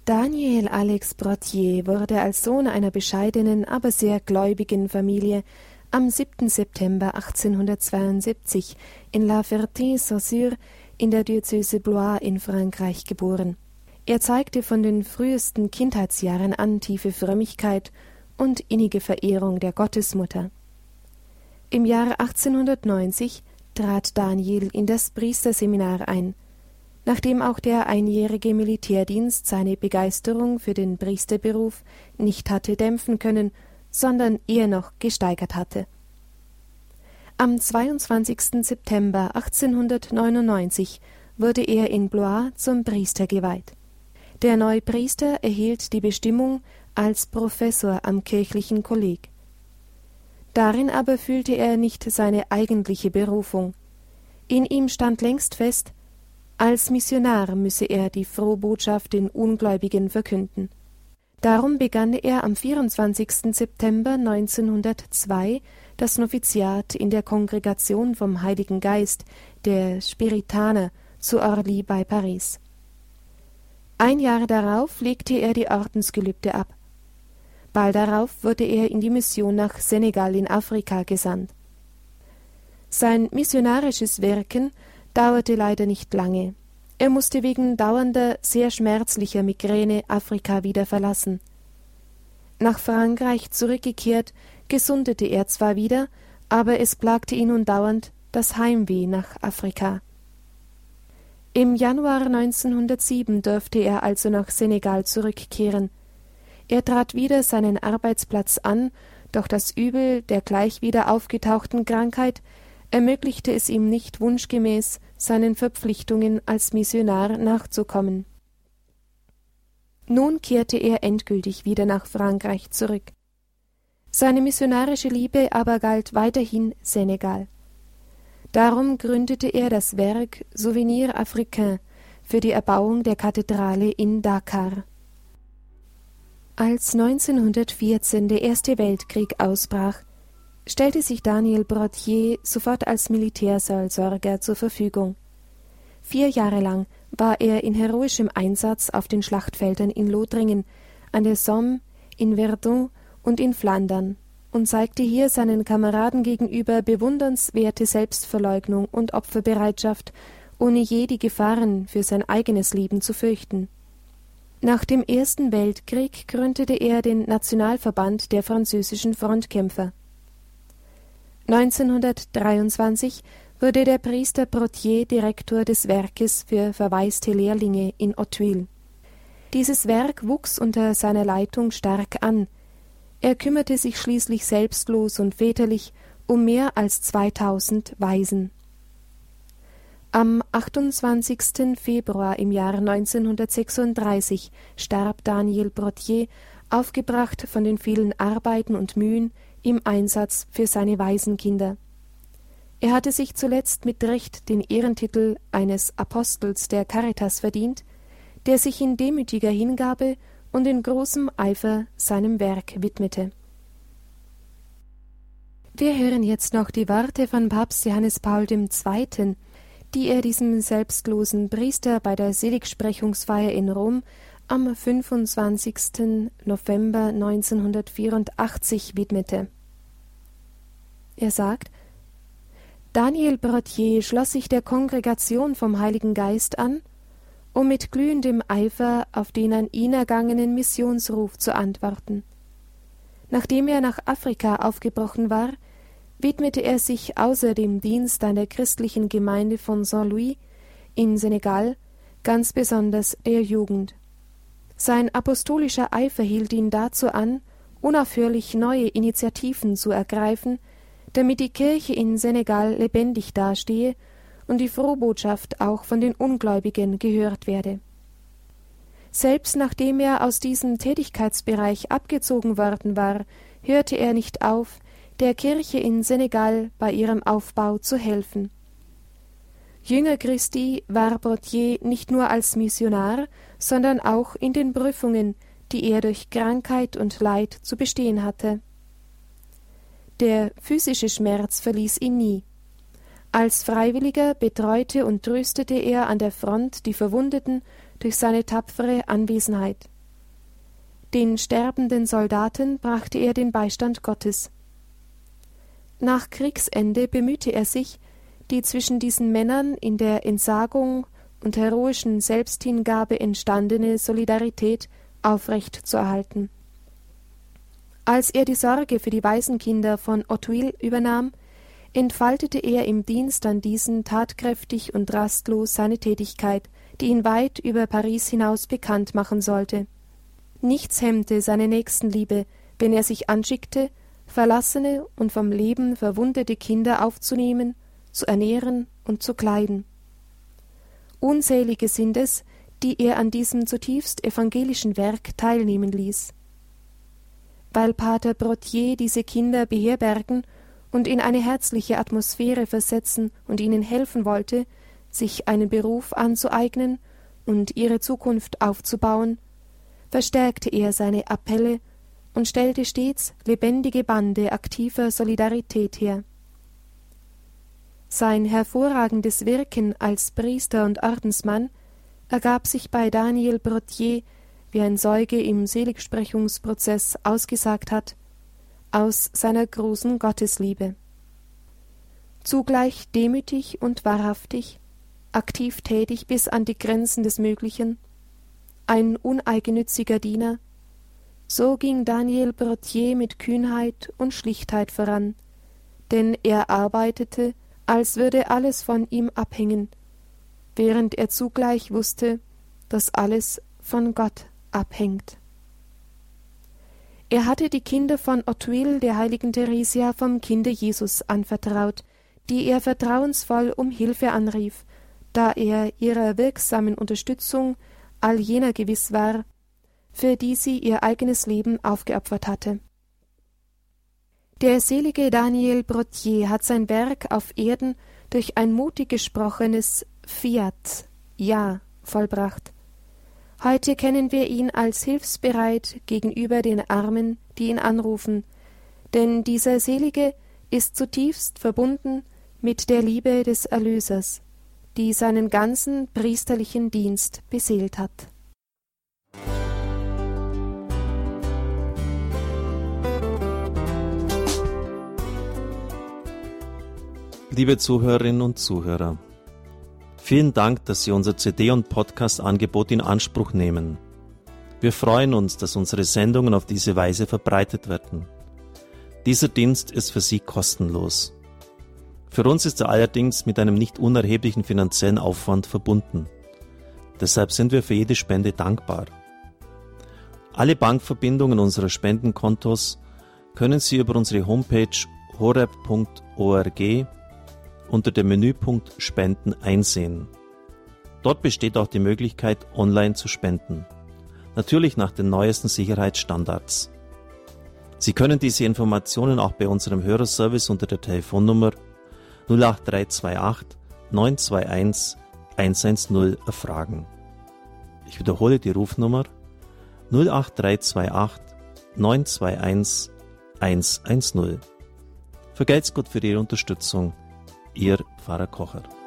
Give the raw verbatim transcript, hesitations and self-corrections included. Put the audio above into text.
Daniel Alex Brottier wurde als Sohn einer bescheidenen, aber sehr gläubigen Familie am siebten September achtzehnhundertzweiundsiebzig in La Ferté-Saussure in der Diözese Blois in Frankreich geboren. Er zeigte von den frühesten Kindheitsjahren an tiefe Frömmigkeit und innige Verehrung der Gottesmutter. Im Jahre achtzehnhundertneunzig trat Daniel in das Priesterseminar ein, nachdem auch der einjährige Militärdienst seine Begeisterung für den Priesterberuf nicht hatte dämpfen können, sondern eher noch gesteigert hatte. Am zweiundzwanzigsten September achtzehnhundertneunundneunzig wurde er in Blois zum Priester geweiht. Der neue Priester erhielt die Bestimmung als Professor am kirchlichen Kolleg. Darin aber fühlte er nicht seine eigentliche Berufung. In ihm stand längst fest, als Missionar müsse er die Frohbotschaft den Ungläubigen verkünden. Darum begann er am vierundzwanzigsten September neunzehnhundertzwei das Noviziat in der Kongregation vom Heiligen Geist, der Spiritaner, zu Orly bei Paris. Ein Jahr darauf legte er die Ordensgelübde ab. Bald darauf wurde er in die Mission nach Senegal in Afrika gesandt. Sein missionarisches Wirken dauerte leider nicht lange. Er musste wegen dauernder, sehr schmerzlicher Migräne Afrika wieder verlassen. Nach Frankreich zurückgekehrt, gesundete er zwar wieder, aber es plagte ihn nun dauernd das Heimweh nach Afrika. Im Januar neunzehnhundertsieben durfte er also nach Senegal zurückkehren. Er trat wieder seinen Arbeitsplatz an, doch das Übel der gleich wieder aufgetauchten Krankheit ermöglichte es ihm nicht wunschgemäß, seinen Verpflichtungen als Missionar nachzukommen. Nun kehrte er endgültig wieder nach Frankreich zurück. Seine missionarische Liebe aber galt weiterhin Senegal. Darum gründete er das Werk Souvenir Africain für die Erbauung der Kathedrale in Dakar. Als neunzehnhundertvierzehn der Erste Weltkrieg ausbrach, stellte sich Daniel Brottier sofort als Militärseelsorger zur Verfügung. Vier Jahre lang war er in heroischem Einsatz auf den Schlachtfeldern in Lothringen, an der Somme, in Verdun und in Flandern und zeigte hier seinen Kameraden gegenüber bewundernswerte Selbstverleugnung und Opferbereitschaft, ohne je die Gefahren für sein eigenes Leben zu fürchten. Nach dem Ersten Weltkrieg gründete er den Nationalverband der französischen Frontkämpfer. neunzehnhundertdreiundzwanzig wurde der Priester Brottier Direktor des Werkes für verwaiste Lehrlinge in Hauteville. Dieses Werk wuchs unter seiner Leitung stark an. Er kümmerte sich schließlich selbstlos und väterlich um mehr als zweitausend Waisen. Am achtundzwanzigsten Februar im Jahre neunzehnhundertsechsunddreißig starb Daniel Brottier, aufgebracht von den vielen Arbeiten und Mühen im Einsatz für seine Waisenkinder. Er hatte sich zuletzt mit Recht den Ehrentitel eines Apostels der Caritas verdient, der sich in demütiger Hingabe und in großem Eifer seinem Werk widmete. Wir hören jetzt noch die Worte von Papst Johannes Paul der Zweite., die er diesem selbstlosen Priester bei der Seligsprechungsfeier in Rom am fünfundzwanzigsten November neunzehnhundertvierundachtzig widmete. Er sagt: Daniel Brottier schloss sich der Kongregation vom Heiligen Geist an, um mit glühendem Eifer auf den an ihn ergangenen Missionsruf zu antworten. Nachdem er nach Afrika aufgebrochen war, widmete er sich außer dem Dienst an der christlichen Gemeinde von Saint-Louis in Senegal ganz besonders der Jugend. Sein apostolischer Eifer hielt ihn dazu an, unaufhörlich neue Initiativen zu ergreifen, damit die Kirche in Senegal lebendig dastehe und die Frohbotschaft auch von den Ungläubigen gehört werde. Selbst nachdem er aus diesem Tätigkeitsbereich abgezogen worden war, hörte er nicht auf, der Kirche in Senegal bei ihrem Aufbau zu helfen. Jünger Christi war Brottier nicht nur als Missionar, sondern auch in den Prüfungen, die er durch Krankheit und Leid zu bestehen hatte. Der physische Schmerz verließ ihn nie. Als Freiwilliger betreute und tröstete er an der Front die Verwundeten durch seine tapfere Anwesenheit. Den sterbenden Soldaten brachte er den Beistand Gottes. Nach Kriegsende bemühte er sich, die zwischen diesen Männern in der Entsagung und heroischen Selbsthingabe entstandene Solidarität aufrecht zu erhalten. Als er die Sorge für die Waisenkinder von Hauteville übernahm, entfaltete er im Dienst an diesen tatkräftig und rastlos seine Tätigkeit, die ihn weit über Paris hinaus bekannt machen sollte. Nichts hemmte seine Nächstenliebe, wenn er sich anschickte, verlassene und vom Leben verwundete Kinder aufzunehmen, zu ernähren und zu kleiden. Unzählige sind es, die er an diesem zutiefst evangelischen Werk teilnehmen ließ. Weil Pater Brottier diese Kinder beherbergen und in eine herzliche Atmosphäre versetzen und ihnen helfen wollte, sich einen Beruf anzueignen und ihre Zukunft aufzubauen, verstärkte er seine Appelle und stellte stets lebendige Bande aktiver Solidarität her. Sein hervorragendes Wirken als Priester und Ordensmann ergab sich bei Daniel Brottier, wie ein Zeuge im Seligsprechungsprozess ausgesagt hat, aus seiner großen Gottesliebe. Zugleich demütig und wahrhaftig, aktiv tätig bis an die Grenzen des Möglichen, ein uneigennütziger Diener, so ging Daniel Brottier mit Kühnheit und Schlichtheit voran, denn er arbeitete, als würde alles von ihm abhängen, während er zugleich wusste, dass alles von Gott abhängt. Er hatte die Kinder von Hauteville der heiligen Theresia vom Kinde Jesus anvertraut, die er vertrauensvoll um Hilfe anrief, da er ihrer wirksamen Unterstützung all jener gewiss war, für die sie ihr eigenes Leben aufgeopfert hatte. Der selige Daniel Brottier hat sein Werk auf Erden durch ein mutig gesprochenes Fiat, Ja, vollbracht. Heute kennen wir ihn als hilfsbereit gegenüber den Armen, die ihn anrufen, denn dieser Selige ist zutiefst verbunden mit der Liebe des Erlösers, die seinen ganzen priesterlichen Dienst beseelt hat. Liebe Zuhörerinnen und Zuhörer, vielen Dank, dass Sie unser C D- und Podcast-Angebot in Anspruch nehmen. Wir freuen uns, dass unsere Sendungen auf diese Weise verbreitet werden. Dieser Dienst ist für Sie kostenlos. Für uns ist er allerdings mit einem nicht unerheblichen finanziellen Aufwand verbunden. Deshalb sind wir für jede Spende dankbar. Alle Bankverbindungen unserer Spendenkontos können Sie über unsere Homepage horeb punkt org unter dem Menüpunkt Spenden einsehen. Dort besteht auch die Möglichkeit, online zu spenden. Natürlich nach den neuesten Sicherheitsstandards. Sie können diese Informationen auch bei unserem Hörerservice unter der Telefonnummer null acht drei zwei acht neun zwei eins eins eins null erfragen. Ich wiederhole die Rufnummer null acht drei zwei acht neun zwei eins eins eins null. Vergelt's Gott für Ihre Unterstützung. Ihr Pfarrer Kocher.